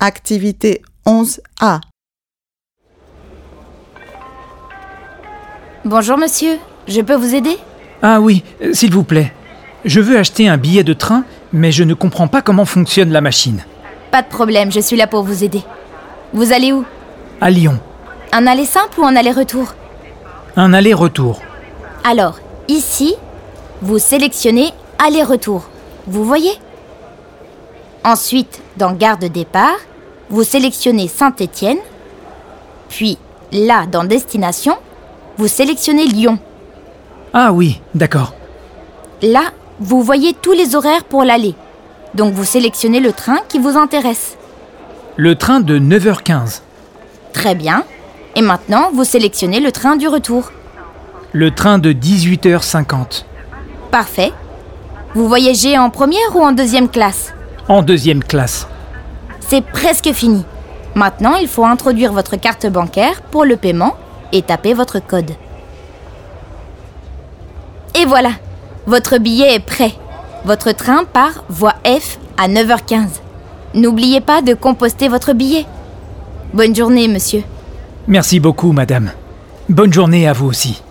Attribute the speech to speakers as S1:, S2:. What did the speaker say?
S1: Activité 11A.
S2: Bonjour monsieur, je peux vous aider ?
S3: Ah oui, s'il vous plaît. Je veux acheter un billet de train, mais je ne comprends pas comment fonctionne la machine.
S2: Pas de problème, je suis là pour vous aider. Vous allez où ?
S3: À Lyon.
S2: Un aller simple ou un aller-retour ?
S3: Un aller-retour.
S2: Alors, ici, vous sélectionnez aller-retour. Vous voyez ? Ensuite, dans gare de départ, vous sélectionnez Saint-Étienne. Puis, là, dans destination, vous sélectionnez Lyon.
S3: Ah oui, d'accord.
S2: Là, vous voyez tous les horaires pour l'aller. Donc, vous sélectionnez le train qui vous intéresse.
S3: Le train de 9h15.
S2: Très bien. Et maintenant, vous sélectionnez le train du retour.
S3: Le train de 18h50.
S2: Parfait. Vous voyagez en première ou en deuxième classe ?
S3: En deuxième classe.
S2: C'est presque fini. Maintenant, il faut introduire votre carte bancaire pour le paiement et taper votre code. Et voilà, votre billet est prêt. Votre train part voie F à 9h15. N'oubliez pas de composter votre billet. Bonne journée, monsieur.
S3: Merci beaucoup, madame. Bonne journée à vous aussi.